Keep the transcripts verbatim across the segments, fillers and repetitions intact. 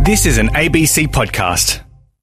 This is an A B C podcast.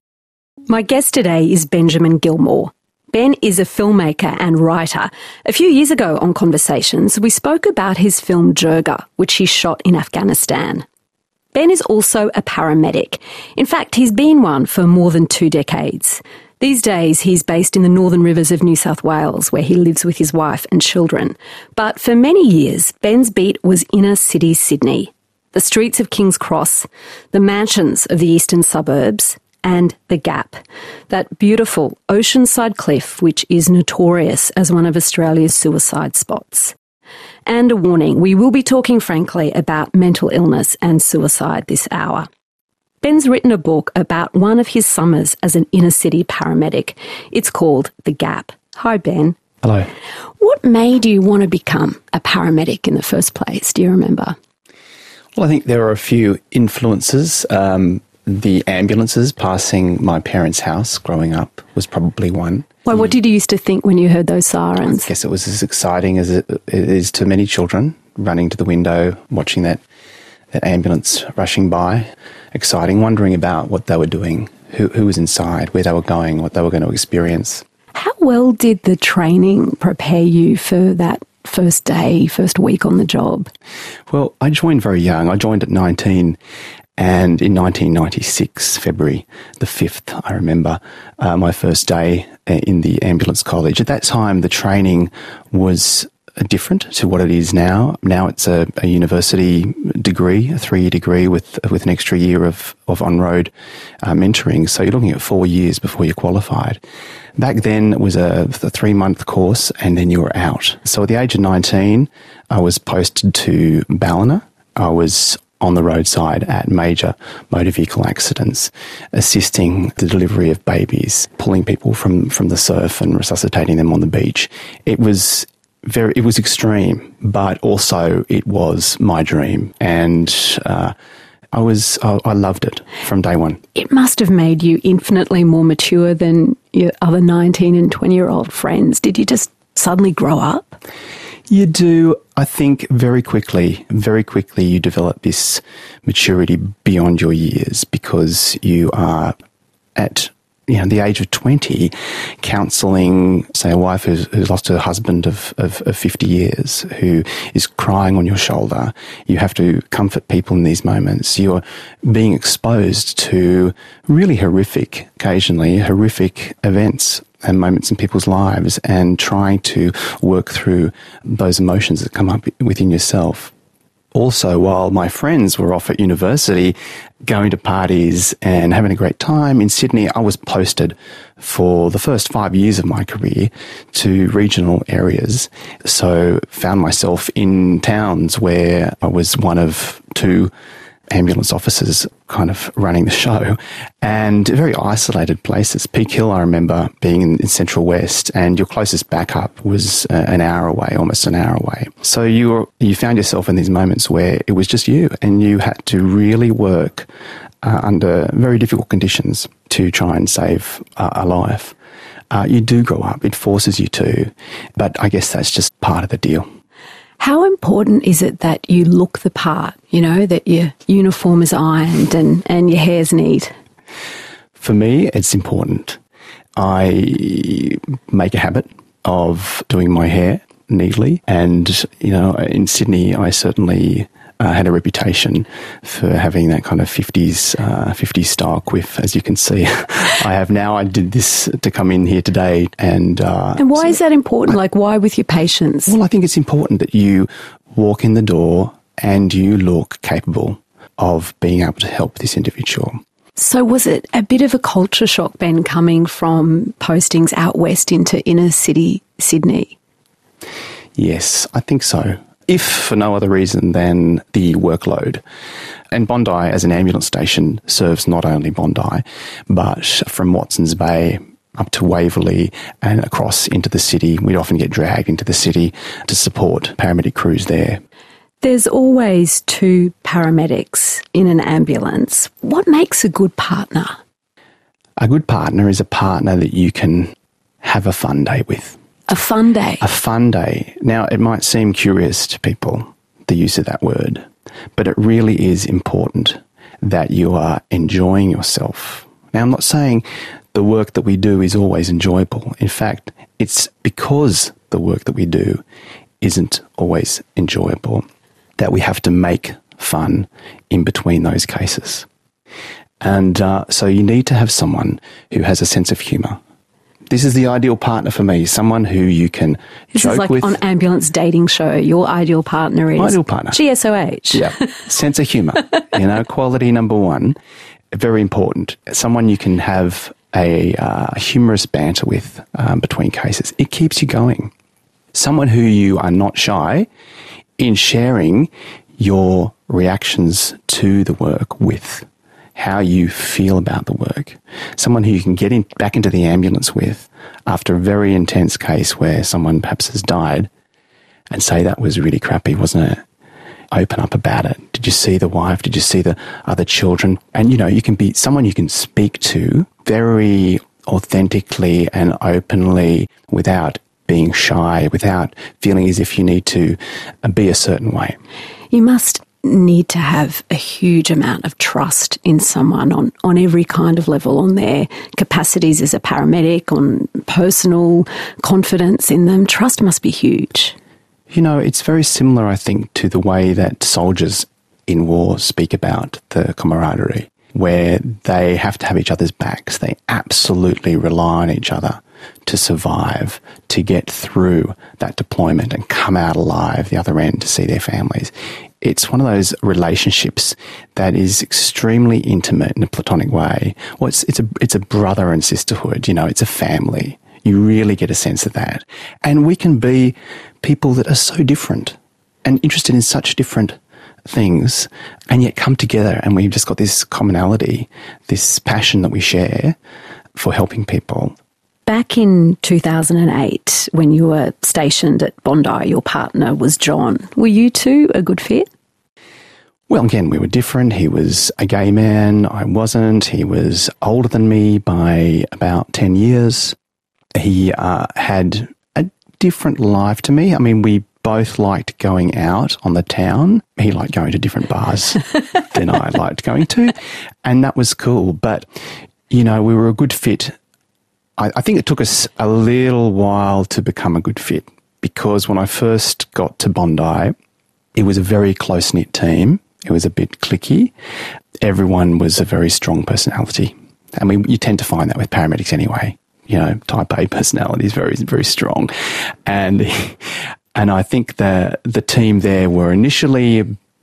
My guest today is Benjamin Gilmore. Ben is a filmmaker and writer. A few years ago on Conversations, we spoke about his film Jirga, which he shot in Afghanistan. Ben is also a paramedic. In fact, he's been one for more than two decades. These days, he's based in the Northern Rivers of New South Wales, where he lives with his wife and children. But for many years, Ben's beat was inner city Sydney. The streets of King's Cross, the mansions of the eastern suburbs, and the Gap, that beautiful oceanside cliff which is notorious as one of Australia's suicide spots. And a warning, we will be talking frankly about mental illness and suicide this hour. Ben's written a book about one of his summers as an inner city paramedic. It's called The Gap. Hi, Ben. Hello. What made you want to become a paramedic in the first place? Do you remember? Well, I think there are a few influences. Um, the ambulances passing my parents' house growing up was probably one. Well, what did you used to think when you heard those sirens? I guess it was as exciting as it is to many children, running to the window, watching that, that ambulance rushing by. Exciting, wondering about what they were doing, who, who was inside, where they were going, what they were going to experience. How well did the training prepare you for that first day, first week on the job? Well, I joined very young. I joined at nineteen, and in nineteen ninety-six, February the fifth, I remember, uh, my first day in the ambulance college. At that time, the training was different to what it is now. Now it's a, a university degree, a three-year degree with with an extra year of, of on-road uh, mentoring. So you're looking at four years before you're qualified. Back then it was a, a three-month course and then you were out. So at the age of nineteen, I was posted to Ballina. I was on the roadside at major motor vehicle accidents, assisting the delivery of babies, pulling people from, from the surf and resuscitating them on the beach. It was very, it was extreme, but also it was my dream. And uh, I was, I, I loved it from day one. It must have made you infinitely more mature than your other nineteen and twenty-year-old friends. Did you just suddenly grow up? You do, I think, very quickly, very quickly you develop this maturity beyond your years because you are at, you know, the age of twenty, counselling, say, a wife who's, who's lost her husband of, of, of fifty years, who is crying on your shoulder. You have to comfort people in these moments. You're being exposed to really horrific, occasionally horrific events and moments in people's lives, and trying to work through those emotions that come up within yourself. Also, while my friends were off at university going to parties and having a great time in Sydney, I was posted for the first five years of my career to regional areas. So found myself in towns where I was one of two ambulance officers kind of running the show, and very isolated places. Peak Hill, I remember being in, in Central West, and your closest backup was uh, an hour away, almost an hour away. So you were, you found yourself in these moments where it was just you, and you had to really work uh, under very difficult conditions to try and save uh, a life. Uh, you do grow up, it forces you to, but I guess that's just part of the deal. How important is it that you look the part, you know, that your uniform is ironed and, and your hair's neat? For me, it's important. I make a habit of doing my hair neatly, and, you know, in Sydney, I certainly uh, had a reputation for having that kind of fifties, uh, fifties style quiff, as you can see. I have now. I did this to come in here today. And uh, and why is that important? Like, why with your patients? Well, I think it's important that you walk in the door and you look capable of being able to help this individual. So was it a bit of a culture shock, Ben, coming from postings out west into inner city Sydney? Yes, I think so. If for no other reason than the workload. And Bondi, as an ambulance station, serves not only Bondi, but from Watsons Bay up to Waverley and across into the city. We'd often get dragged into the city to support paramedic crews there. There's always two paramedics in an ambulance. What makes a good partner? A good partner is a partner that you can have a fun day with. A fun day? A fun day. Now, it might seem curious to people, the use of that word, but it really is important. that you are enjoying yourself. Now, I'm not saying the work that we do is always enjoyable. In fact, it's because the work that we do isn't always enjoyable that we have to make fun in between those cases. And uh, so you need to have someone who has a sense of humour. This is the ideal partner for me, someone who you can this joke is like with. On Ambulance Dating Show, your ideal partner is... Ideal partner. G S O H. Yeah, sense of humour, you know, quality number one, very important. Someone you can have a uh, humorous banter with um, between cases. It keeps you going. Someone who you are not shy in sharing your reactions to the work with, how you feel about the work. Someone who you can get in, back into the ambulance with after a very intense case where someone perhaps has died and say, that was really crappy, wasn't it? Open up about it. Did you see the wife? Did you see the other children? And, you know, you can be someone you can speak to very authentically and openly without being shy, without feeling as if you need to be a certain way. You must need to have a huge amount of trust in someone on, on every kind of level, on their capacities as a paramedic, on personal confidence in them. Trust must be huge. You know, it's very similar, I think, to the way that soldiers in war speak about the camaraderie, where they have to have each other's backs. They absolutely rely on each other to survive, to get through that deployment and come out alive the other end to see their families. It's one of those relationships that is extremely intimate in a platonic way. Well, it's, it's a it's a brother and sisterhood, you know, it's a family. You really get a sense of that. And we can be people that are so different and interested in such different things and yet come together, and we've just got this commonality, this passion that we share for helping people. Back in two thousand eight, when you were stationed at Bondi, your partner was John. Were you two a good fit? Well, again, we were different. He was a gay man. I wasn't. He was older than me by about ten years. He uh, had a different life to me. I mean, we both liked going out on the town. He liked going to different bars than I liked going to, and that was cool. But, you know, we were a good fit. I, I think it took us a little while to become a good fit, because when I first got to Bondi, it was a very close-knit team. It was a bit cliquey. Everyone was a very strong personality. I mean, you tend to find that with paramedics anyway. You know, type A personality is very, very strong. And and I think the the team there were initially a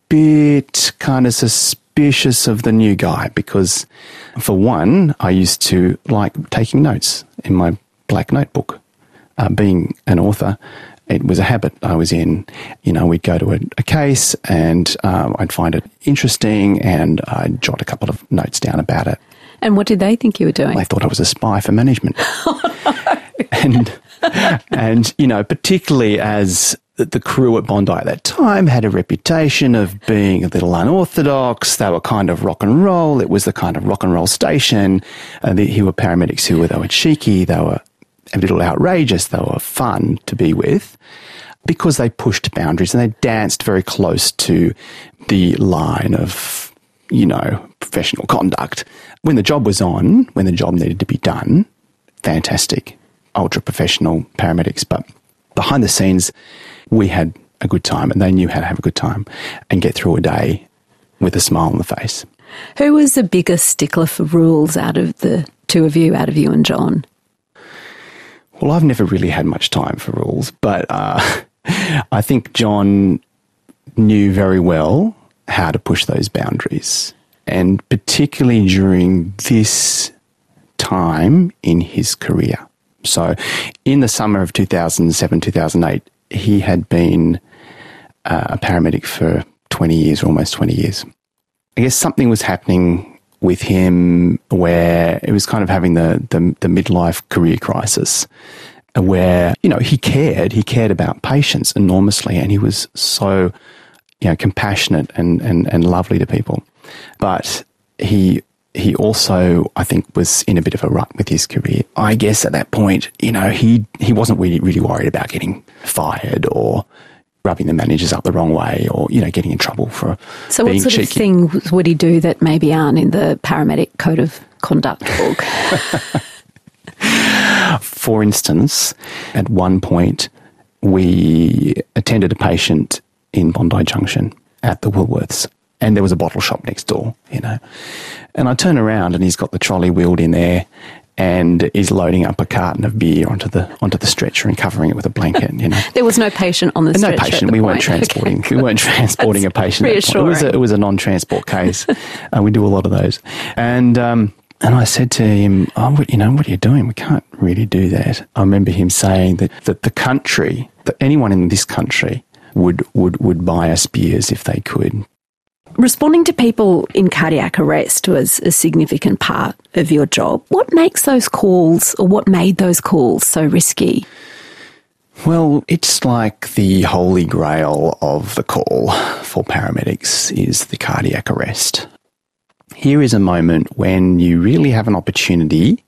bit kind of suspicious of the new guy because, for one, I used to like taking notes in my black notebook. Uh, being an author, it was a habit I was in. You know, we'd go to a, a case and um, I'd find it interesting and I'd jot a couple of notes down about it. And what did they think you were doing? They thought I was a spy for management. Oh, no. And, and, you know, particularly as the crew at Bondi at that time had a reputation of being a little unorthodox. They were kind of rock and roll. It was the kind of rock and roll station. Uh, the, here were paramedics who were, they were cheeky. They were a little outrageous. They were fun to be with because they pushed boundaries and they danced very close to the line of, you know, professional conduct. When the job was on, when the job needed to be done, fantastic, ultra professional paramedics. But behind the scenes, we had a good time and they knew how to have a good time and get through a day with a smile on the face. Who was the biggest stickler for rules out of the two of you, out of you and John? Well, I've never really had much time for rules, but uh, I think John knew very well how to push those boundaries. And particularly during this time in his career. So in the summer of two thousand seven, two thousand eight, he had been uh, a paramedic for twenty years, almost twenty years. I guess something was happening with him where it was kind of having the, the, the midlife career crisis where, you know, he cared, he cared about patients enormously and he was so, you know, compassionate and, and, and lovely to people. But he he also, I think, was in a bit of a rut with his career. I guess at that point, you know, he he wasn't really really worried about getting fired or rubbing the managers up the wrong way or, you know, getting in trouble for so being what sort cheeky. of things would he do that maybe aren't in the paramedic code of conduct book? For instance, at one point, we attended a patient in Bondi Junction at the Woolworths, and there was a bottle shop next door, you know. And I turn around and he's got the trolley wheeled in there and he's loading up a carton of beer onto the onto the stretcher and covering it with a blanket, you know. There was no patient on the no stretcher. patient. At the We point. weren't transporting. Okay. We weren't transporting a patient. At that point. It was a, it was a non-transport case. uh, we do a lot of those, and um, and I said to him, "Oh, what, you know, what are you doing? We can't really do that." I remember him saying that that the country, that anyone in this country would would would buy us beers if they could. Responding to people in cardiac arrest was a significant part of your job. What makes those calls, or what made those calls so risky? Well, it's like the holy grail of the call for paramedics is the cardiac arrest. Here is a moment when you really have an opportunity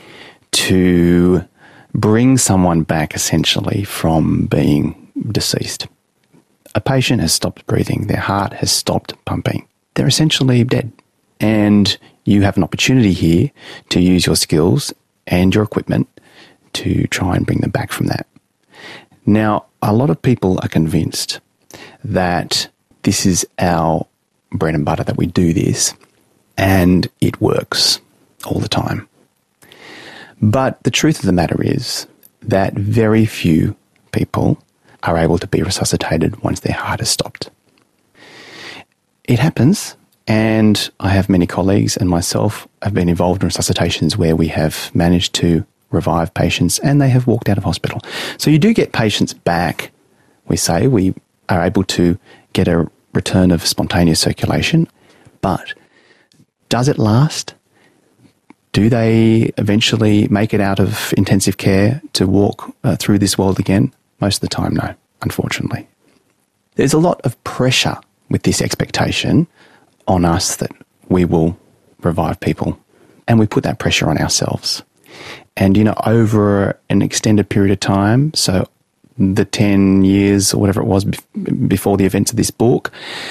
to bring someone back essentially from being deceased. A patient has stopped breathing, their heart has stopped pumping. They're essentially dead. And you have an opportunity here to use your skills and your equipment to try and bring them back from that. Now, a lot of people are convinced that this is our bread and butter, that we do this, and it works all the time. But the truth of the matter is that very few people are able to be resuscitated once their heart has stopped. It happens, and I have many colleagues and myself have been involved in resuscitations where we have managed to revive patients and they have walked out of hospital. So you do get patients back, we say. We are able to get a return of spontaneous circulation, but does it last? Do they eventually make it out of intensive care to walk uh, through this world again? Most of the time, no, unfortunately. There's a lot of pressure with this expectation on us that we will revive people, and we put that pressure on ourselves. And, you know, over an extended period of time, so the ten years or whatever it was before the events of this book,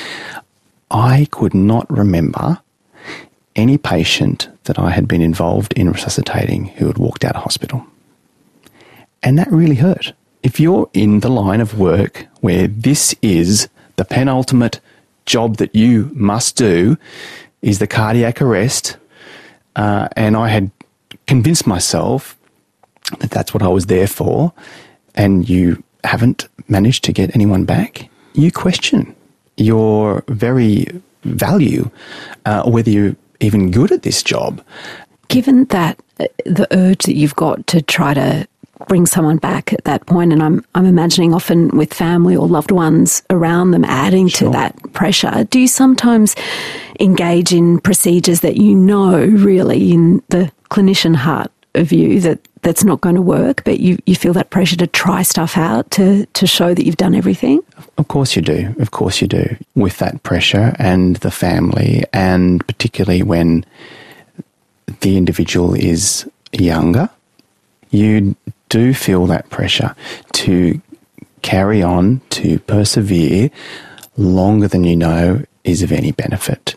I could not remember any patient that I had been involved in resuscitating who had walked out of hospital. And that really hurt. If you're in the line of work where this is the penultimate job that you must do, is the cardiac arrest, uh, and I had convinced myself that that's what I was there for, and you haven't managed to get anyone back, you question your very value, uh, whether you're even good at this job. Given that uh, the urge that you've got to try to bring someone back at that point, and I'm I'm imagining often with family or loved ones around them adding Sure. to that pressure, do you sometimes engage in procedures that you know really in the clinician heart of you that that's not going to work, but you, you feel that pressure to try stuff out to, to show that you've done everything? Of course you do. Of course you do. With that pressure and the family, and particularly when the individual is younger, you do feel that pressure to carry on, to persevere longer than you know is of any benefit.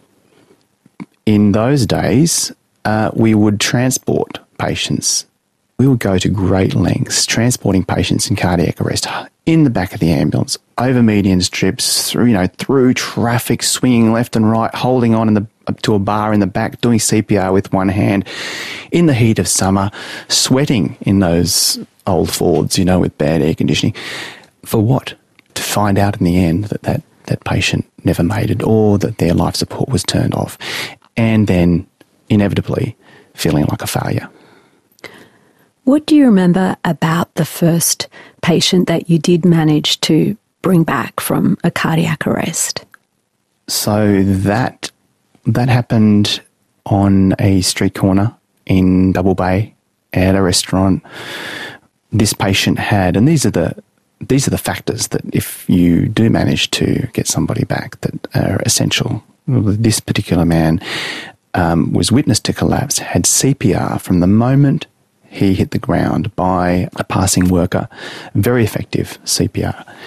In those days, uh, we would transport patients. We would go to great lengths transporting patients in cardiac arrest in the back of the ambulance, over median strips, through, you know, through traffic, swinging left and right, holding on in the to a bar in the back, doing C P R with one hand, in the heat of summer, sweating in those old Fords, you know, with bad air conditioning. For what? To find out in the end that that, that patient never made it, or that their life support was turned off, and then inevitably feeling like a failure. What do you remember about the first patient that you did manage to bring back from a cardiac arrest? So that that happened on a street corner in Double Bay at a restaurant. This patient had, and these are the these are the factors that if you do manage to get somebody back that are essential. This particular man um, was witness to collapse, had C P R from the moment he hit the ground by a passing worker, very effective C P R.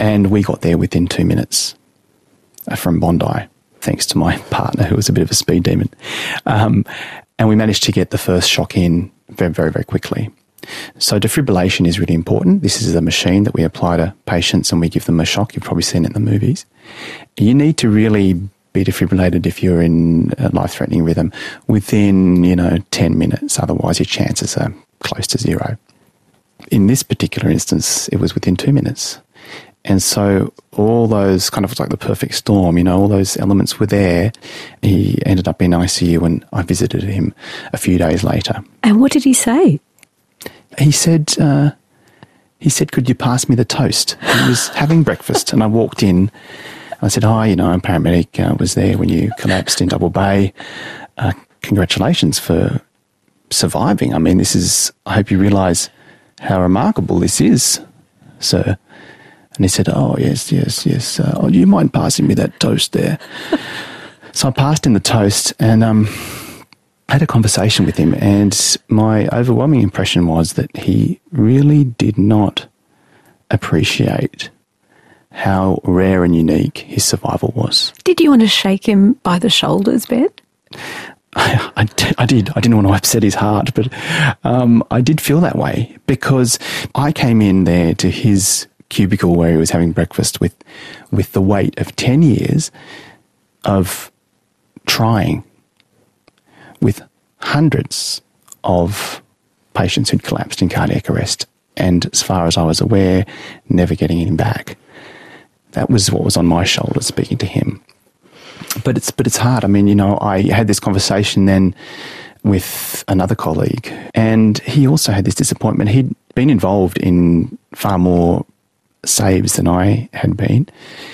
And we got there within two minutes uh, from Bondi, thanks to my partner, who was a bit of a speed demon. Um, and we managed to get the first shock in very, very, very quickly. So defibrillation is really important. This is a machine that we apply to patients and we give them a shock. You've probably seen it in the movies. You need to really be defibrillated if you're in a life-threatening rhythm within, you know, ten minutes. Otherwise, your chances are close to zero. In this particular instance, it was within two minutes. And so all those kind of like the perfect storm, you know, all those elements were there. He ended up in I C U and I visited him a few days later. And what did he say? He said, uh, he said, could you pass me the toast? He was having breakfast and I walked in. I said, hi, you know, I'm a paramedic. I was there when you collapsed in Double Bay. Uh, congratulations for surviving. I mean, this is, I hope you realise how remarkable this is, sir. And he said, oh, yes, yes, yes. Uh, oh, do you mind passing me that toast there? So I passed him the toast and um, I had a conversation with him, and my overwhelming impression was that he really did not appreciate how rare and unique his survival was. Did you want to shake him by the shoulders, Ben? I, I, I did. I didn't want to upset his heart, but um, I did feel that way because I came in there to his cubicle where he was having breakfast with, with the weight of ten years of trying with hundreds of patients who'd collapsed in cardiac arrest and, as far as I was aware, never getting him back. That was what was on my shoulders speaking to him. But it's but it's hard. I mean, you know, I had this conversation then with another colleague, and he also had this disappointment. He'd been involved in far more saves than I had been,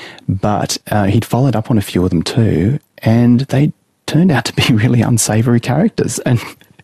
but uh, he'd followed up on a few of them too, and they turned out to be really unsavoury characters. And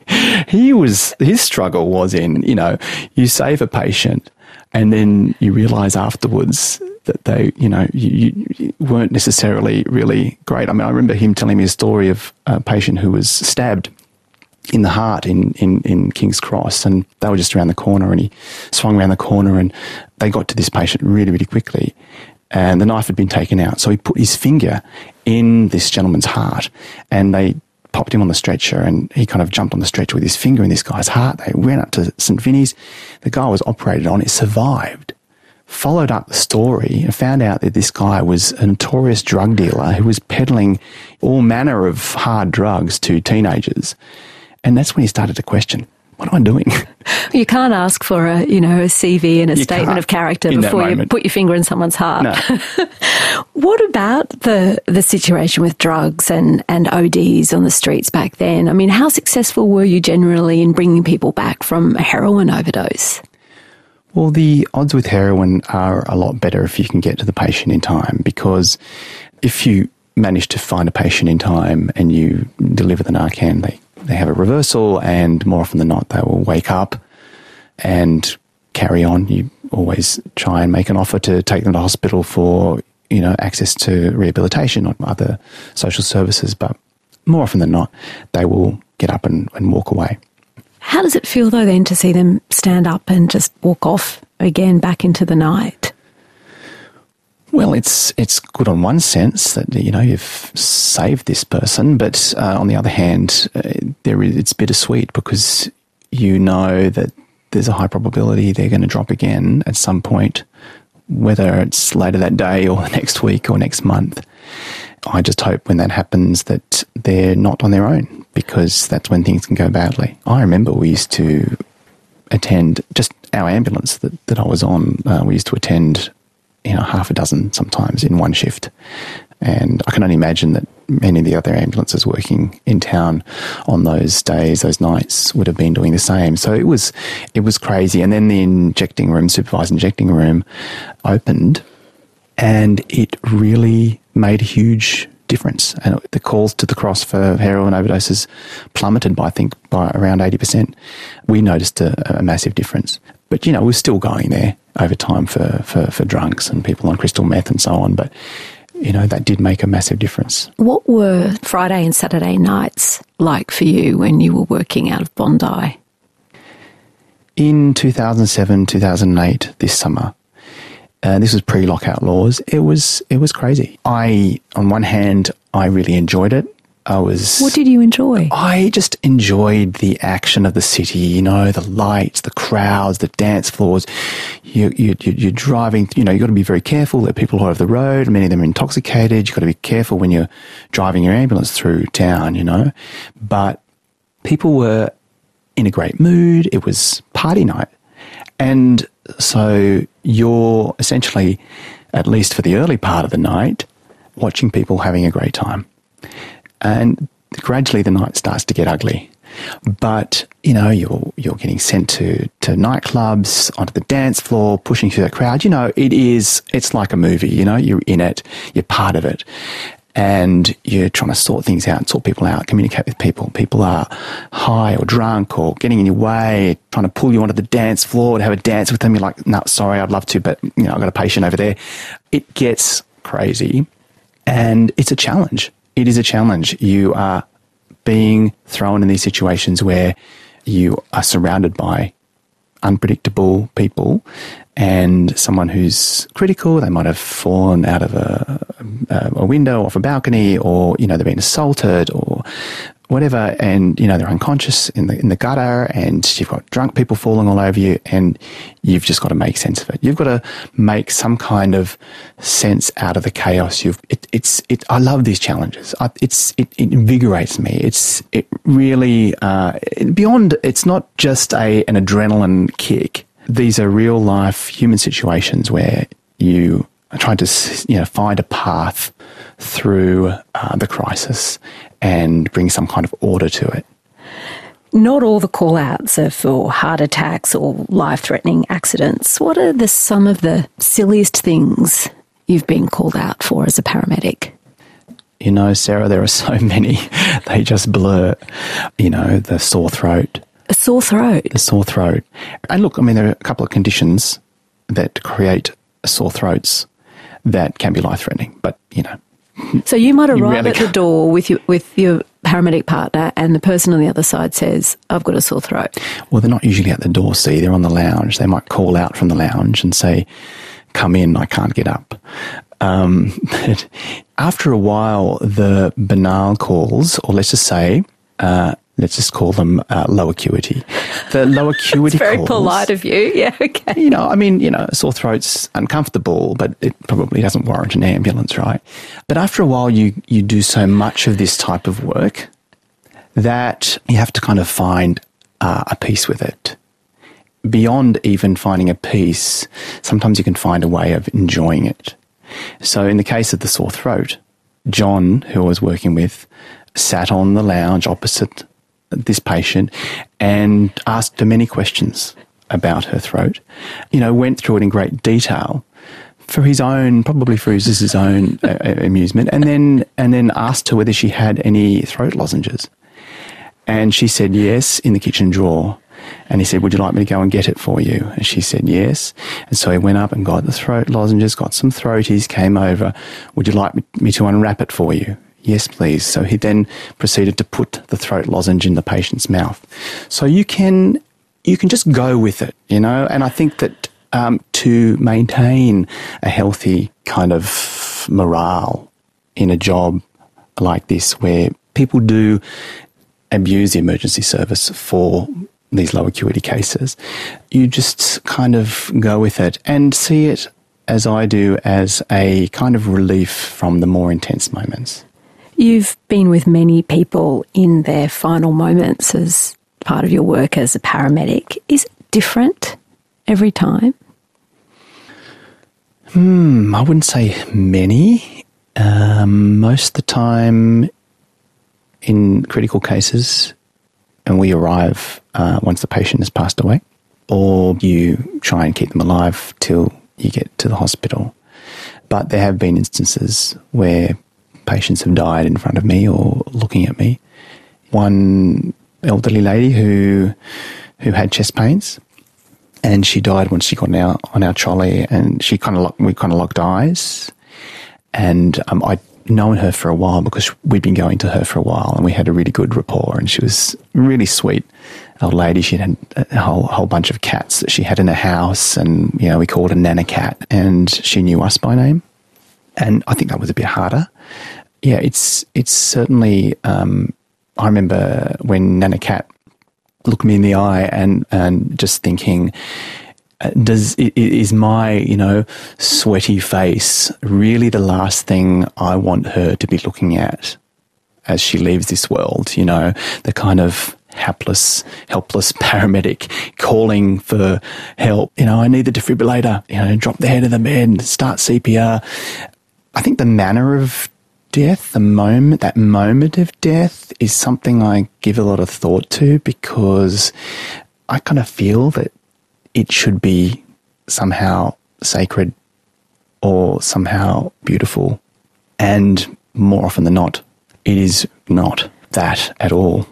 he was, his struggle was in, you know, you save a patient and then you realise afterwards that they, you know, you, you weren't necessarily really great. I mean, I remember him telling me a story of a patient who was stabbed in the heart in, in, in King's Cross, and they were just around the corner, and he swung around the corner and they got to this patient really, really quickly. And the knife had been taken out. So he put his finger in this gentleman's heart and they popped him on the stretcher, and he kind of jumped on the stretcher with his finger in this guy's heart. They went up to St Vinny's. The guy was operated on. It survived. Followed up the story and found out that this guy was a notorious drug dealer who was peddling all manner of hard drugs to teenagers. And that's when he started to question, what am I doing? You can't ask for a, you know, a C V and a You statement can't of character in that before you moment. put your finger in someone's heart. No. What about the the situation with drugs and, and O Ds on the streets back then? I mean, how successful were you generally in bringing people back from a heroin overdose? Well, the odds with heroin are a lot better if you can get to the patient in time, because if you manage to find a patient in time and you deliver the Narcan, they, they have a reversal, and more often than not they will wake up and carry on. You always try and make an offer to take them to hospital for, you know, access to rehabilitation or other social services, but more often than not they will get up and, and walk away. How does it feel, though, then, to see them stand up and just walk off again back into the night? Well, it's it's good on one sense that, you know, you've saved this person, but uh, on the other hand, uh, there is, it's bittersweet because you know that there's a high probability they're going to drop again at some point, whether it's later that day or next week or next month. I just hope when that happens that they're not on their own, because that's when things can go badly. I remember we used to attend, just our ambulance that, that I was on, uh, we used to attend, you know, half a dozen sometimes in one shift. And I can only imagine that many of the other ambulances working in town on those days, those nights, would have been doing the same. So it was, it was crazy. And then the injecting room, supervised injecting room opened, and it really made a huge difference. And the calls to the cross for heroin overdoses plummeted by, I think, by around eighty percent. We noticed a, a massive difference. But, you know, we're still going there over time for, for, for drunks and people on crystal meth and so on. But, you know, that did make a massive difference. What were Friday and Saturday nights like for you when you were working out of Bondi? In two thousand seven, two thousand eight, this summer, and this was pre-lockout laws. It was it was crazy. I, on one hand, I really enjoyed it. I was. What did you enjoy? I just enjoyed the action of the city. You know, the lights, the crowds, the dance floors. You you you're driving. You know, you got to be very careful. There are people all over the road. Many of them are intoxicated. You got to be careful when you're driving your ambulance through town. You know, but people were in a great mood. It was party night, and so you're essentially, at least for the early part of the night, watching people having a great time. And gradually the night starts to get ugly. But, you know, you're you're getting sent to, to nightclubs, onto the dance floor, pushing through that crowd. You know, it is, it's like a movie, you know, you're in it, you're part of it. And you're trying to sort things out, sort people out, communicate with people. People are high or drunk or getting in your way, trying to pull you onto the dance floor to have a dance with them. You're like, no, sorry, I'd love to, but, you know, I've got a patient over there. It gets crazy and it's a challenge. It is a challenge. You are being thrown in these situations where you are surrounded by unpredictable people and someone who's critical. They might have fallen out of a, a, a window off a balcony, or, you know, they've been assaulted or whatever, and, you know, they're unconscious in the in the gutter, and you've got drunk people falling all over you, and you've just got to make sense of it. You've got to make some kind of sense out of the chaos. You've it, it's it. I love these challenges. I, it's it, it invigorates me. It's it really uh, beyond. It's not just a an adrenaline kick. These are real life human situations where you are trying to, you know, find a path through uh, the crisis and bring some kind of order to it. Not all the call-outs are for heart attacks or life-threatening accidents. What are the some of the silliest things you've been called out for as a paramedic? You know, Sarah, there are so many. They just blur. You know, the sore throat. A sore throat? The sore throat. And look, I mean, there are a couple of conditions that create sore throats that can be life-threatening, but, you know. So you might arrive at the door with your, with your paramedic partner and the person on the other side says, I've got a sore throat. Well, they're not usually at the door, see, they're on the lounge. They might call out from the lounge and say, come in, I can't get up. Um, but after a while, the banal calls, or let's just say, uh, let's just call them uh, low acuity. The low acuity It's very calls, polite of you. Yeah, okay. You know, I mean, you know, sore throat's uncomfortable, but it probably doesn't warrant an ambulance, right? But after a while, you, you do so much of this type of work that you have to kind of find uh, a peace with it. Beyond even finding a peace, sometimes you can find a way of enjoying it. So in the case of the sore throat, John, who I was working with, sat on the lounge opposite this patient and asked her many questions about her throat. You know, went through it in great detail for his own, probably for his, his own uh, amusement, and then and then asked her whether she had any throat lozenges. And she said yes, in the kitchen drawer. And he said, would you like me to go and get it for you? And she said yes. And so he went up and got the throat lozenges, got some throaties, came over. Would you like me to unwrap it for you? Yes, please. So he then proceeded to put the throat lozenge in the patient's mouth. So you can you can just go with it, you know. And I think that um, to maintain a healthy kind of morale in a job like this, where people do abuse the emergency service for these low acuity cases, you just kind of go with it and see it, as I do, as a kind of relief from the more intense moments. You've been with many people in their final moments as part of your work as a paramedic. Is it different every time? Hmm, I wouldn't say many. Um, most of the time in critical cases, and we arrive uh, once the patient has passed away, or you try and keep them alive till you get to the hospital. But there have been instances where patients have died in front of me or looking at me. One elderly lady who who had chest pains, and she died once she got on our, on our trolley, and she kind of we kind of locked eyes, and um, I'd known her for a while because we'd been going to her for a while, and we had a really good rapport, and she was really sweet old lady. She had a whole, whole bunch of cats that she had in her house, and, you know, we called her Nana Cat, and she knew us by name. And I think that was a bit harder. Yeah, it's it's certainly, um, I remember when Nana Cat looked me in the eye and, and just thinking, does is my, you know, sweaty face really the last thing I want her to be looking at as she leaves this world? You know, the kind of hapless, helpless paramedic calling for help. You know, I need the defibrillator. You know, drop the head of the bed, start C P R. I think the manner of death, the moment, that moment of death is something I give a lot of thought to, because I kind of feel that it should be somehow sacred or somehow beautiful. And more often than not, it is not that at all.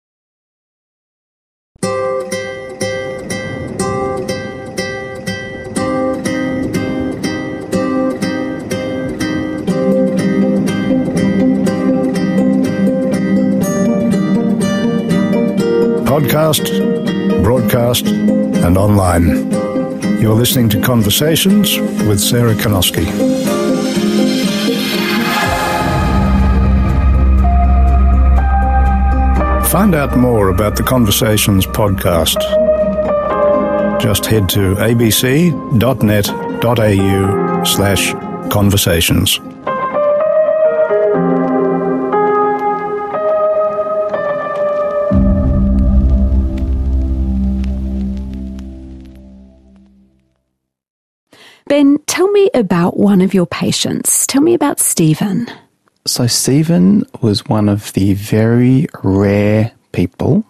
Podcast, broadcast, and online. You're listening to Conversations with Sarah Kanoski. Find out more about the Conversations podcast. Just head to abc.net.au slash conversations. Ben, tell me about one of your patients. Tell me about Stephen. So Stephen was one of the very rare people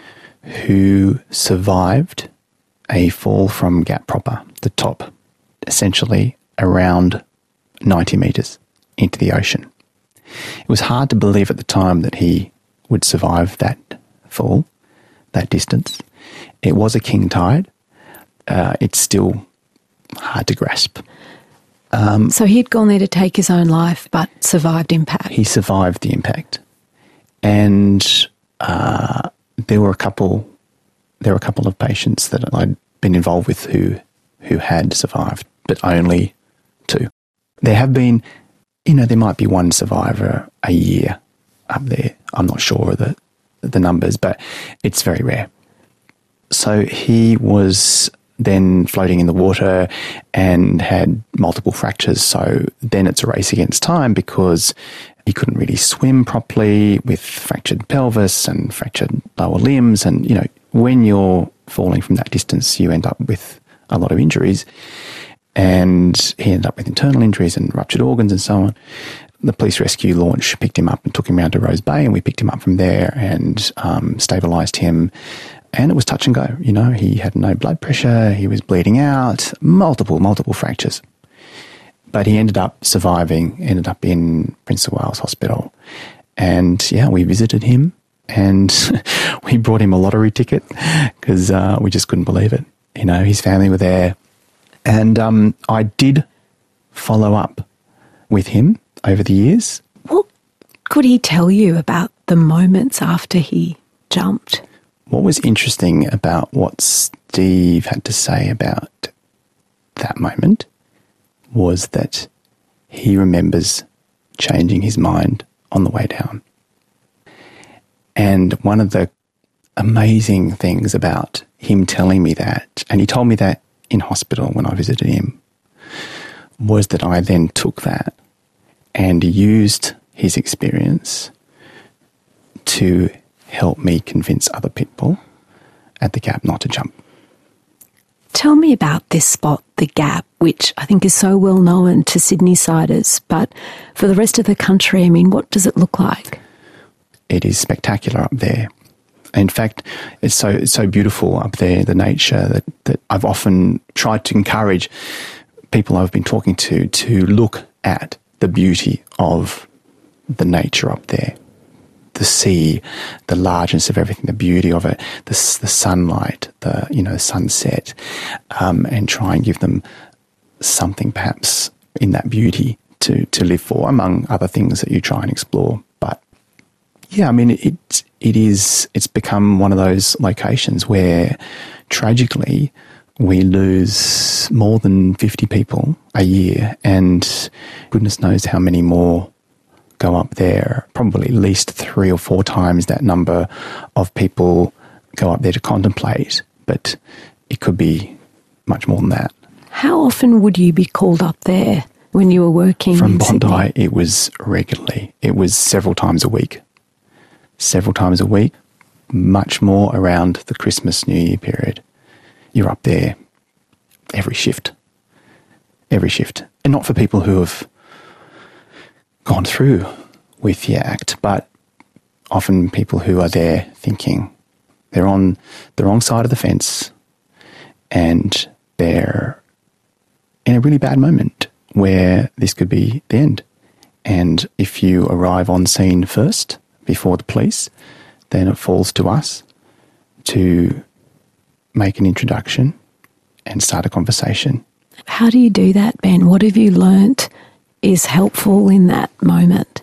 who survived a fall from Gap Proper, the top, essentially around ninety metres into the ocean. It was hard to believe at the time that he would survive that fall, that distance. It was a king tide. Uh, it's still hard to grasp. Um, so he'd gone there to take his own life, but survived impact. He survived the impact, and uh, there were a couple. There were a couple of patients that I'd been involved with who who had survived, but only two. There have been, you know, there might be one survivor a year up there. I'm not sure of the the numbers, but it's very rare. So he was then floating in the water and had multiple fractures. So then it's a race against time, because he couldn't really swim properly with fractured pelvis and fractured lower limbs. And, you know, when you're falling from that distance, you end up with a lot of injuries. And he ended up with internal injuries and ruptured organs and so on. The police rescue launch picked him up and took him around to Rose Bay, and we picked him up from there and um, stabilised him. And it was touch and go. You know, he had no blood pressure, he was bleeding out, multiple, multiple fractures. But he ended up surviving, ended up in Prince of Wales Hospital. And, yeah, we visited him, and we brought him a lottery ticket, because uh, we just couldn't believe it. You know, his family were there. And um, I did follow up with him over the years. What could he tell you about the moments after he jumped? What was interesting about what Steve had to say about that moment was that he remembers changing his mind on the way down. And one of the amazing things about him telling me that, and he told me that in hospital when I visited him, was that I then took that and used his experience to help me convince other people at the Gap not to jump. Tell me about this spot, the Gap, which I think is so well known to Sydney-siders, but for the rest of the country, I mean, what does it look like? It is spectacular up there. In fact, it's so it's so beautiful up there, the nature, that, that I've often tried to encourage people I've been talking to to look at the beauty of the nature up there. The sea, the largeness of everything, the beauty of it, the, the sunlight, the, you know, sunset, um, and try and give them something perhaps in that beauty to, to live for, among other things that you try and explore. But Yeah, I mean, it it is. It's become one of those locations where, tragically, we lose more than fifty people a year, and goodness knows how many more go up there. Probably at least three or four times that number of people go up there to contemplate, but it could be much more than that. How often would you be called up there when you were working From in Bondi? Sydney? It was regularly. It was several times a week. Several times a week, much more around the Christmas, New Year period. You're up there every shift. Every shift. And not for people who have gone through with the Act, but often people who are there thinking they're on the wrong side of the fence and they're in a really bad moment where this could be the end. And if you arrive on scene first, before the police, then it falls to us to make an introduction and start a conversation. How do you do that, Ben? What have you learnt is helpful in that moment?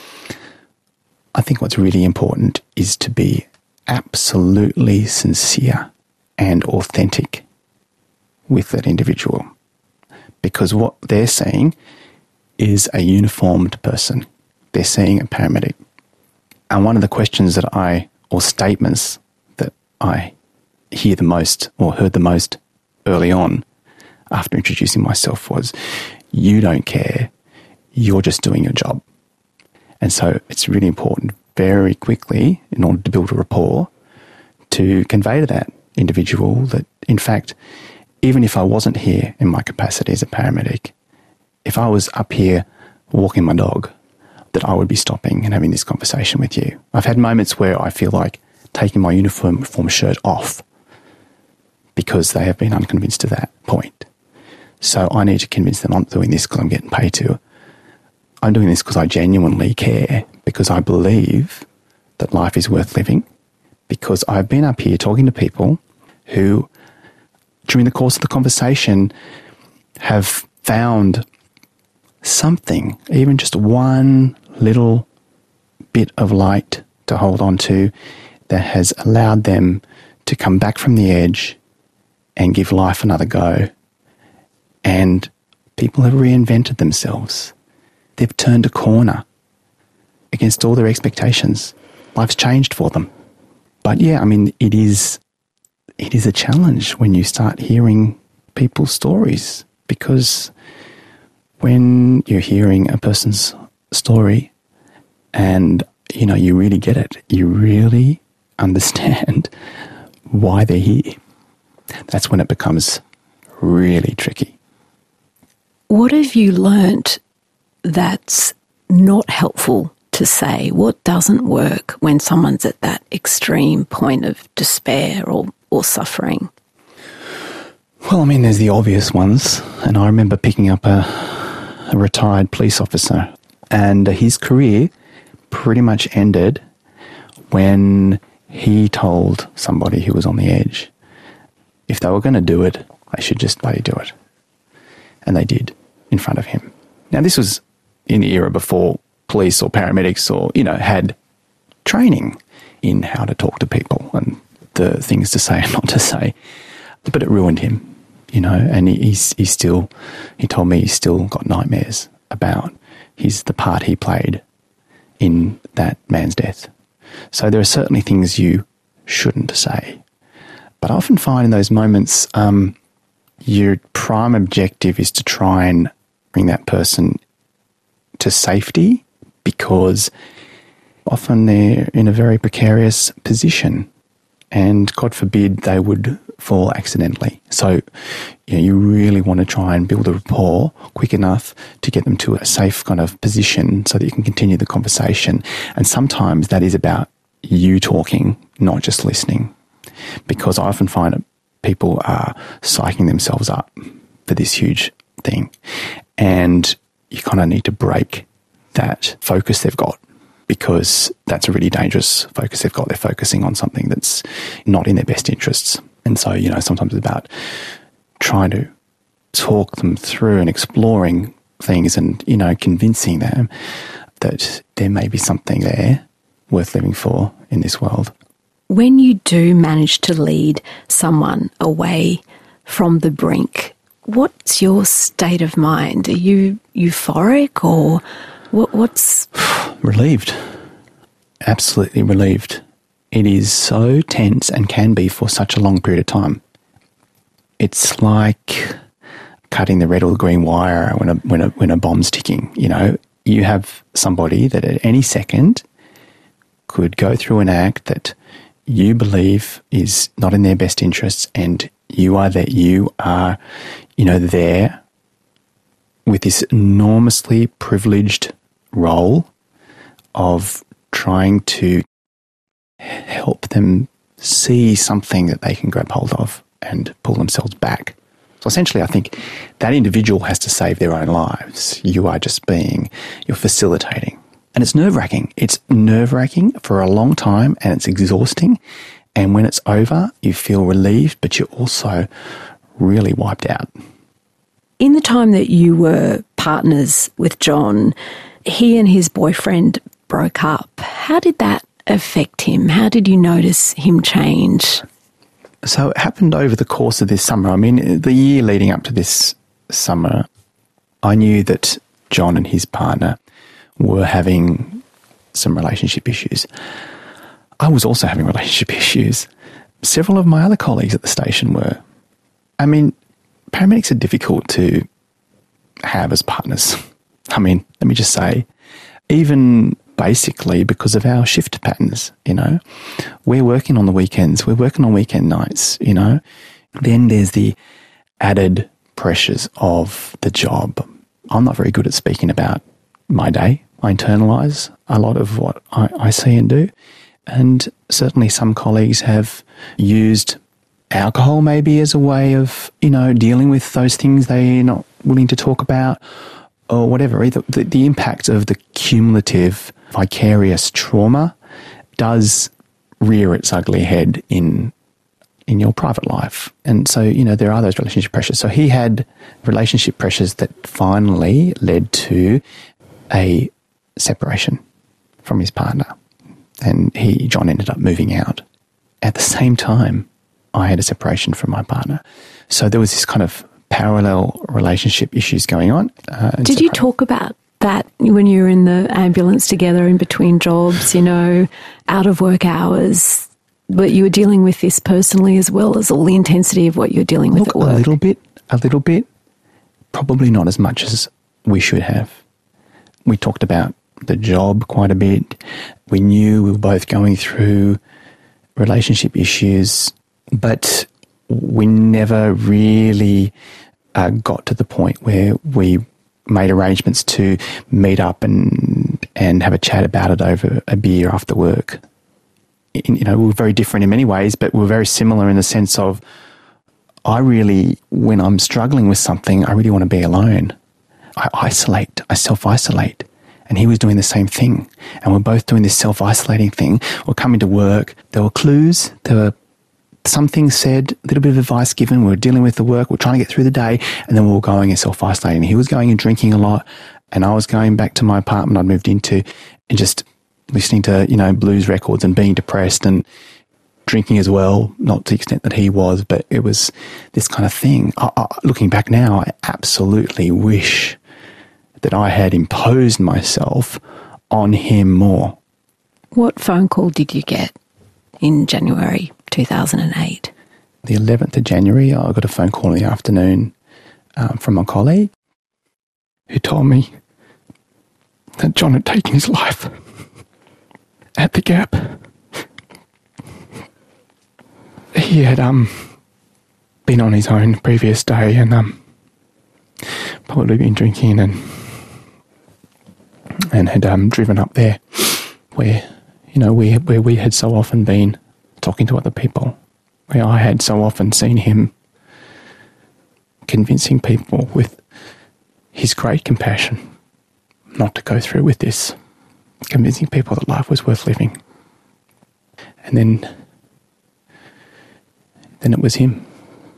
I think what's really important is to be absolutely sincere and authentic with that individual, because what they're seeing is a uniformed person. They're seeing a paramedic. And one of the questions that I, or statements that I hear the most or heard the most early on after introducing myself was, you don't care, you're just doing your job. And so it's really important very quickly, in order to build a rapport, to convey to that individual that, in fact, even if I wasn't here in my capacity as a paramedic, if I was up here walking my dog, that I would be stopping and having this conversation with you. I've had moments where I feel like taking my uniform form shirt off because they have been unconvinced to that point. So I need to convince them I'm not doing this because I'm getting paid to. I'm doing this because I genuinely care, because I believe that life is worth living, because I've been up here talking to people who, during the course of the conversation, have found something, even just one little bit of light to hold on to, that has allowed them to come back from the edge and give life another go. And people have reinvented themselves. They've turned a corner against all their expectations. Life's changed for them. But yeah, I mean, it is it is a challenge when you start hearing people's stories, because when you're hearing a person's story and, you know, you really get it, you really understand why they're here, that's when it becomes really tricky. What have you learnt that's not helpful to say? What doesn't work when someone's at that extreme point of despair or, or suffering? Well, I mean, there's the obvious ones, and I remember picking up a, a retired police officer, and his career pretty much ended when he told somebody who was on the edge, if they were going to do it, they should just bloody do it. And they did, in front of him. Now, this was in the era before police or paramedics or, you know, had training in how to talk to people and the things to say and not to say. But it ruined him, you know, and he, he's, he's still, he told me he's still got nightmares about his, the part he played in that man's death. So there are certainly things you shouldn't say. But I often find in those moments, um, your prime objective is to try and bring that person to safety, because often they're in a very precarious position and God forbid they would fall accidentally. So, you know, you really want to try and build a rapport quick enough to get them to a safe kind of position so that you can continue the conversation. And sometimes that is about you talking, not just listening, because I often find that people are psyching themselves up for this huge thing, and you kind of need to break that focus they've got, because that's a really dangerous focus they've got. They're focusing on something that's not in their best interests. And so, you know, sometimes it's about trying to talk them through and exploring things and, you know, convincing them that there may be something there worth living for in this world. When you do manage to lead someone away from the brink, what's your state of mind? Are you euphoric or what, what's... Relieved. Absolutely relieved. It is so tense and can be for such a long period of time. It's like cutting the red or the green wire when a, when a, when a bomb's ticking, you know. You have somebody that at any second could go through an act that you believe is not in their best interests, and you are that you are, you know, there with this enormously privileged role of trying to help them see something that they can grab hold of and pull themselves back. So essentially, I think that individual has to save their own lives. You are just being, you're facilitating. And it's nerve-wracking. It's nerve-wracking for a long time, and it's exhausting. And when it's over, you feel relieved, but you're also really wiped out. In the time that you were partners with John, he and his boyfriend broke up. How did that affect him? How did you notice him change? So it happened over the course of this summer. I mean, the year leading up to this summer, I knew that John and his partner were having some relationship issues. I was also having relationship issues. Several of my other colleagues at the station were. I mean, paramedics are difficult to have as partners. I mean, let me just say, even basically because of our shift patterns, you know. We're working on the weekends, we're working on weekend nights, you know. Then there's the added pressures of the job. I'm not very good at speaking about my day. I internalise a lot of what I, I see and do. And certainly some colleagues have used alcohol maybe as a way of, you know, dealing with those things they're not willing to talk about or whatever. Either the, the impact of the cumulative vicarious trauma does rear its ugly head in in your private life. And so, you know, there are those relationship pressures. So he had relationship pressures that finally led to a separation from his partner. And he, John, ended up moving out. At the same time, I had a separation from my partner. So there was this kind of parallel relationship issues going on. Uh, Did you talk about that when you were in the ambulance together in between jobs, you know, out of work hours, but you were dealing with this personally as well as all the intensity of what you're dealing with Look, at work? a little bit, a little bit, probably not as much as we should have. We talked about the job quite a bit. We knew we were both going through relationship issues, but we never really uh, got to the point where we made arrangements to meet up and and have a chat about it over a beer after work. In, you know, we were very different in many ways, but we were very similar in the sense of I really, when I'm struggling with something, I really want to be alone. I isolate, I self-isolate. And he was doing the same thing. And we're both doing this self-isolating thing. We're coming to work. There were clues. There were some things said, a little bit of advice given. We were dealing with the work. We're trying to get through the day. And then we were going and self-isolating. He was going and drinking a lot. And I was going back to my apartment I'd moved into and just listening to, you know, blues records and being depressed and drinking as well. Not to the extent that he was, but it was this kind of thing. I, I, looking back now, I absolutely wish that I had imposed myself on him more. What phone call did you get in January two thousand eight? The eleventh of January, I got a phone call in the afternoon um, from a colleague who told me that John had taken his life at the Gap. He had um, been on his own the previous day and um, probably been drinking and and had um, driven up there where, you know, we, where we had so often been talking to other people, where I had so often seen him convincing people with his great compassion not to go through with this, convincing people that life was worth living. And then, then it was him.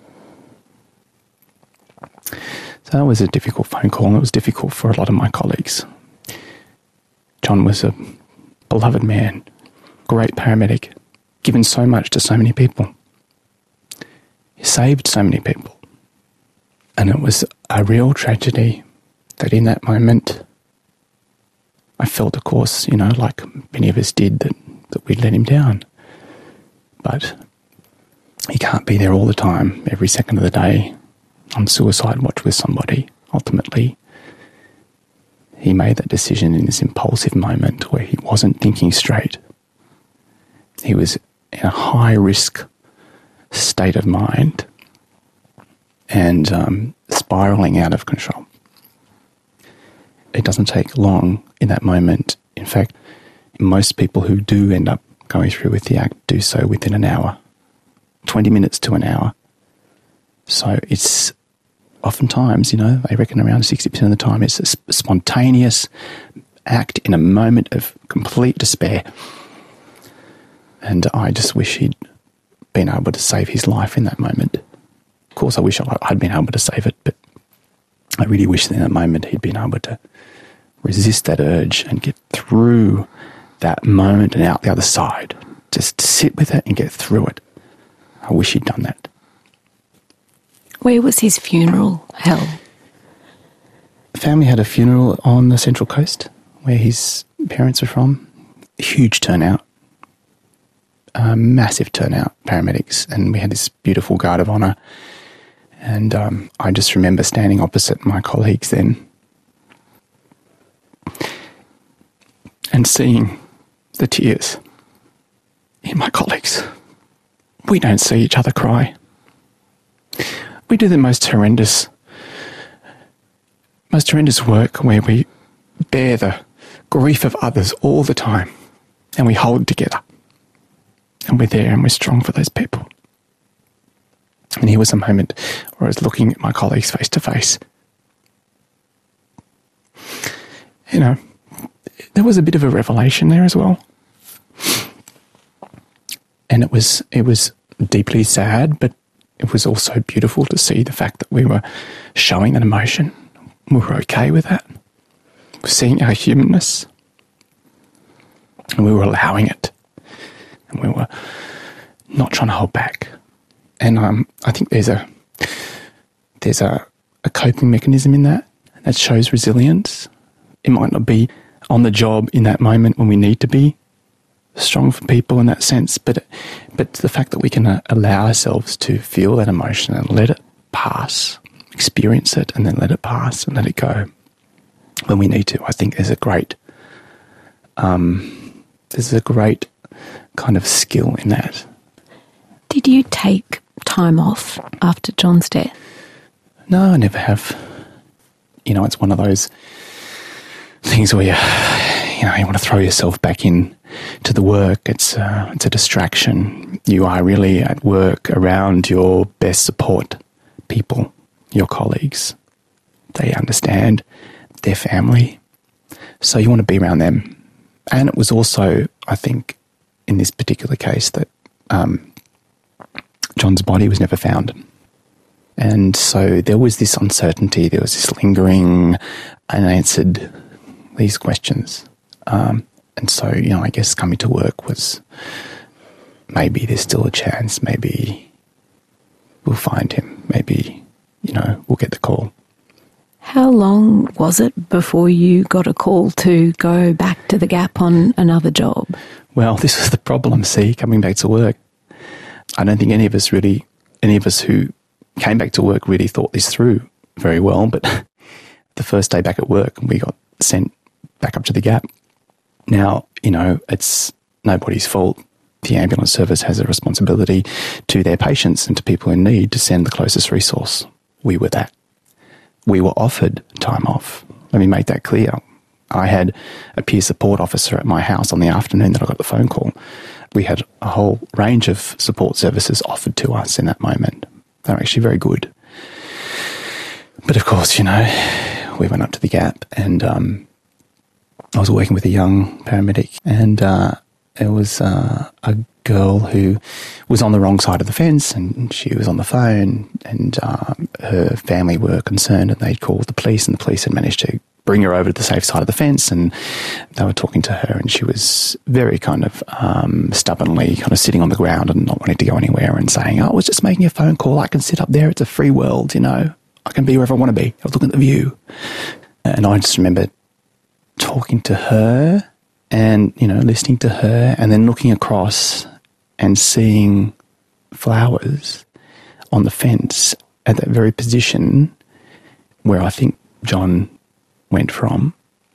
So that was a difficult phone call, and it was difficult for a lot of my colleagues. John was a beloved man great paramedic, given so much to so many people. He saved so many people. And it was a real tragedy that in that moment I felt, of course, you know, like many of us did, that, that we'd let him down. But he can't be there all the time, every second of the day, on suicide watch with somebody. Ultimately, he made that decision in this impulsive moment where he wasn't thinking straight. He was in a high-risk state of mind and um, spiralling out of control. It doesn't take long in that moment. In fact, most people who do end up going through with the act do so within an hour, twenty minutes to an hour. So it's oftentimes, you know, I reckon around sixty percent of the time, it's a sp- spontaneous act in a moment of complete despair. And I just wish he'd been able to save his life in that moment. Of course, I wish I'd been able to save it, but I really wish that in that moment he'd been able to resist that urge and get through that moment and out the other side. Just sit with it and get through it. I wish he'd done that. Where was his funeral held? The family had a funeral on the Central Coast, where his parents were from. A huge turnout. A massive turnout, paramedics, and we had this beautiful guard of honour. And um, I just remember standing opposite my colleagues then and seeing the tears in my colleagues. We don't see each other cry. We do the most horrendous, most horrendous work where we bear the grief of others all the time and we hold together. And we're there and we're strong for those people. And here was a moment where I was looking at my colleagues face to face. You know, there was a bit of a revelation there as well. And it was it was deeply sad, but it was also beautiful to see the fact that we were showing that emotion. We were okay with that. We're seeing our humanness. And we were allowing it. And we were not trying to hold back. And um, I think there's a there's a, a coping mechanism in that that shows resilience. It might not be on the job in that moment when we need to be strong for people in that sense, but but the fact that we can uh, allow ourselves to feel that emotion and let it pass, experience it, and then let it pass and let it go when we need to. I think there's a great um, there's a great kind of skill in that. Did you take time off after John's death? No, I never have. You know, it's one of those things where you, you know, you want to throw yourself back in to the work. It's a, it's a distraction. You are really at work around your best support people, your colleagues. They understand their family. So you want to be around them. And it was also, I think, in this particular case that um, John's body was never found. And so there was this uncertainty, there was this lingering, unanswered these questions. Um, and so, you know, I guess coming to work was maybe there's still a chance, maybe we'll find him, maybe, you know, we'll get the call. How long was it before you got a call to go back to the Gap on another job? Well, this was the problem, see, coming back to work. I don't think any of us really, any of us who came back to work really thought this through very well, but the first day back at work, we got sent back up to the Gap. Now, you know, it's nobody's fault. The ambulance service has a responsibility to their patients and to people in need to send the closest resource. We were that. We were offered time off. Let me make that clear. I had a peer support officer at my house on the afternoon that I got the phone call. We had a whole range of support services offered to us in that moment. They were actually very good. But of course, you know, we went up to the Gap and um, I was working with a young paramedic and uh, there was uh, a girl who was on the wrong side of the fence and she was on the phone and um, her family were concerned and they'd called the police and the police had managed to bring her over to the safe side of the fence, and they were talking to her, and she was very kind of um, stubbornly kind of sitting on the ground and not wanting to go anywhere and saying, oh, I was just making a phone call. I can sit up there. It's a free world, you know. I can be wherever I want to be. I was looking at the view. And I just remember talking to her and, you know, listening to her and then looking across and seeing flowers on the fence at that very position where I think John went from.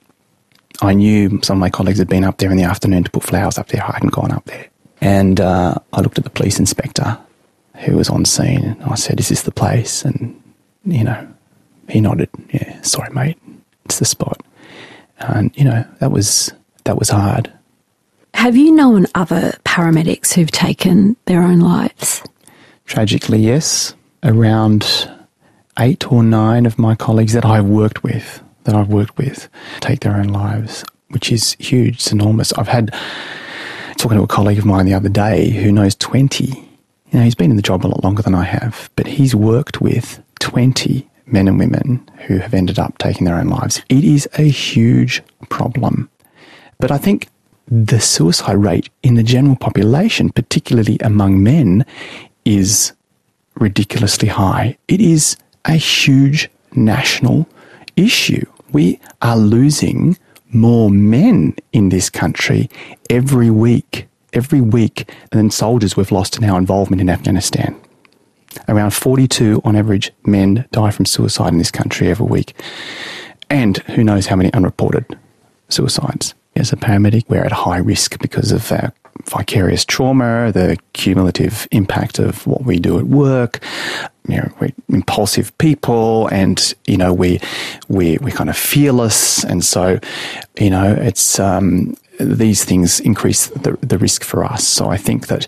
I knew some of my colleagues had been up there in the afternoon to put flowers up there. I hadn't gone up there. And uh, I looked at the police inspector who was on scene, and I said, is this the place? And, you know, he nodded. Yeah, sorry, mate. It's the spot. And, you know, that was that was hard. Have you known other paramedics who've taken their own lives? Tragically, yes. Around eight or nine of my colleagues that I've worked with, that I've worked with, take their own lives, which is huge. It's enormous. I've had, talking to a colleague of mine the other day who knows twenty. You know, he's been in the job a lot longer than I have, but he's worked with twenty men and women who have ended up taking their own lives. It is a huge problem. But I think the suicide rate in the general population, particularly among men, is ridiculously high. It is a huge national issue. We are losing more men in this country every week, every week than soldiers we've lost in our involvement in Afghanistan. Around forty-two on average men die from suicide in this country every week. And who knows how many unreported suicides. As a paramedic, we're at high risk because of our vicarious trauma, the cumulative impact of what we do at work. You know, we're impulsive people, and, you know, we, we, we're kind of fearless. And so, you know, it's, um, these things increase the, the risk for us. So I think that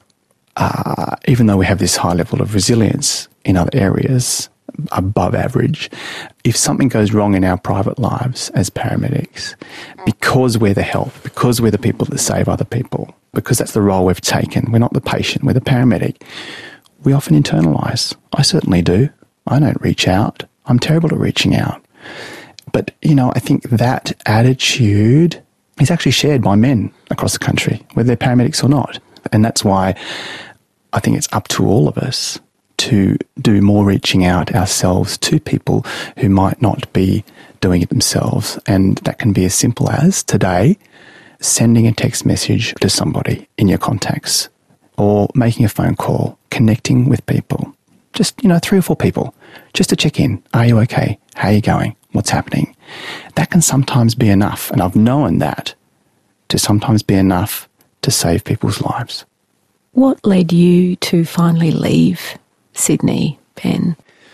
uh, even though we have this high level of resilience in other areas, above average, if something goes wrong in our private lives as paramedics, because we're the help, because we're the people that save other people, because that's the role we've taken, we're not the patient, we're the paramedic, we often internalise. I certainly do. I don't reach out. I'm terrible at reaching out. But, you know, I think that attitude is actually shared by men across the country, whether they're paramedics or not. And that's why I think it's up to all of us to do more reaching out ourselves to people who might not be doing it themselves. And that can be as simple as, today, sending a text message to somebody in your contacts, or making a phone call, connecting with people. Just, you know, three or four people, just to check in. Are you okay? How are you going? What's happening? That can sometimes be enough, and I've known that to sometimes be enough to save people's lives. What led you to finally leave Sydney, Ben?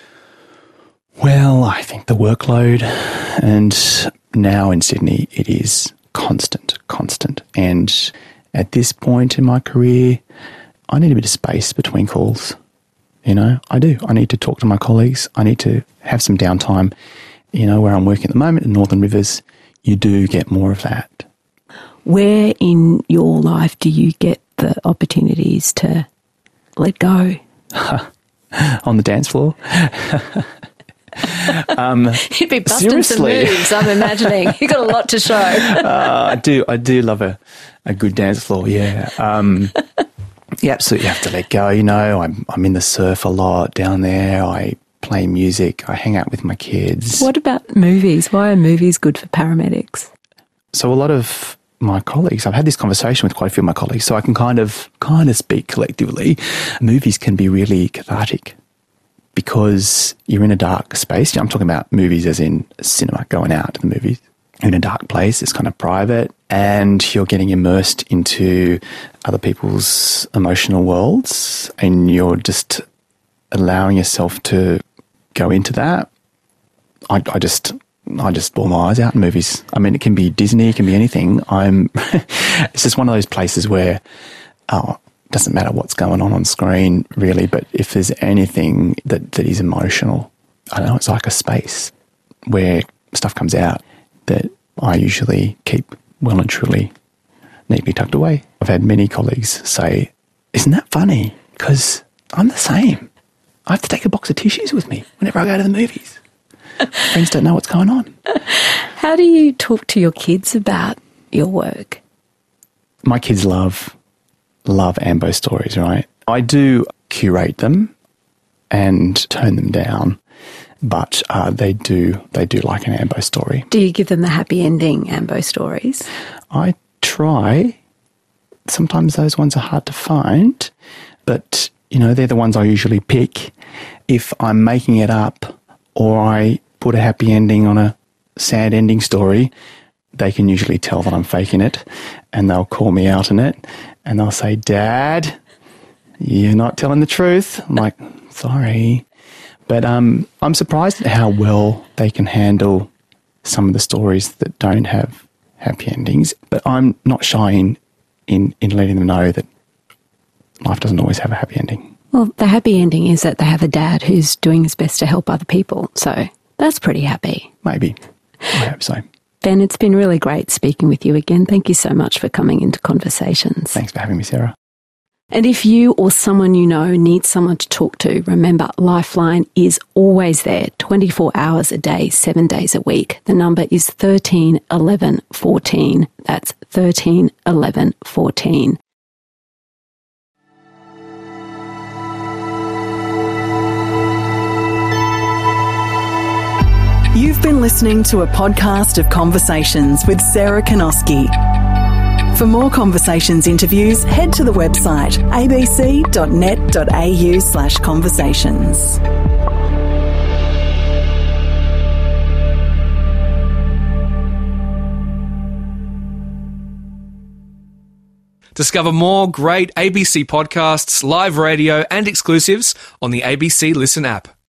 Well, I think the workload, and now in Sydney it is constant, constant. And at this point in my career, I need a bit of space between calls. You know, I do. I need to talk to my colleagues. I need to have some downtime. You know, where I'm working at the moment in Northern Rivers, you do get more of that. Where in your life do you get the opportunities to let go? On the dance floor. um, You'd be busting seriously. some moves, I'm imagining. You've got a lot to show. uh, I do. I do love a, a good dance floor, yeah. Um, you absolutely have to let go. You know, I'm, I'm in the surf a lot down there. I play music. I hang out with my kids. What about movies? Why are movies good for paramedics? So a lot of my colleagues, I've had this conversation with quite a few of my colleagues, so I can kind of kind of speak collectively. Movies can be really cathartic because you're in a dark space. I'm talking about movies as in cinema, going out to the movies. You're in a dark place, it's kind of private, and you're getting immersed into other people's emotional worlds, and you're just allowing yourself to go into that. I, I just... I just bawl my eyes out in movies. I mean, it can be Disney, it can be anything. I'm. It's just one of those places where, oh, it doesn't matter what's going on on screen, really, but if there's anything that, that is emotional, I don't know, it's like a space where stuff comes out that I usually keep well and truly neatly tucked away. I've had many colleagues say, isn't that funny? Because I'm the same. I have to take a box of tissues with me whenever I go to the movies. Friends don't know what's going on. How do you talk to your kids about your work? My kids love, love Ambo stories, right? I do curate them and tone them down, but uh, they do they do like an Ambo story. Do you give them the happy ending Ambo stories? I try. Sometimes those ones are hard to find, but, you know, they're the ones I usually pick. If I'm making it up or I put a happy ending on a sad ending story, they can usually tell that I'm faking it, and they'll call me out on it, and they'll say, Dad, you're not telling the truth. I'm like, sorry. But um, I'm surprised at how well they can handle some of the stories that don't have happy endings. But I'm not shy in, in, in letting them know that life doesn't always have a happy ending. Well, the happy ending is that they have a dad who's doing his best to help other people. So that's pretty happy. Maybe. I hope so. Ben, it's been really great speaking with you again. Thank you so much for coming into Conversations. Thanks for having me, Sarah. And if you or someone you know needs someone to talk to, remember Lifeline is always there, twenty-four hours a day, seven days a week. The number is thirteen eleven fourteen. That's thirteen eleven fourteen. You've been listening to a podcast of Conversations with Sarah Kanoski. For more Conversations interviews, head to the website abc.net.au slash conversations. Discover more great A B C podcasts, live radio and exclusives on the A B C Listen app.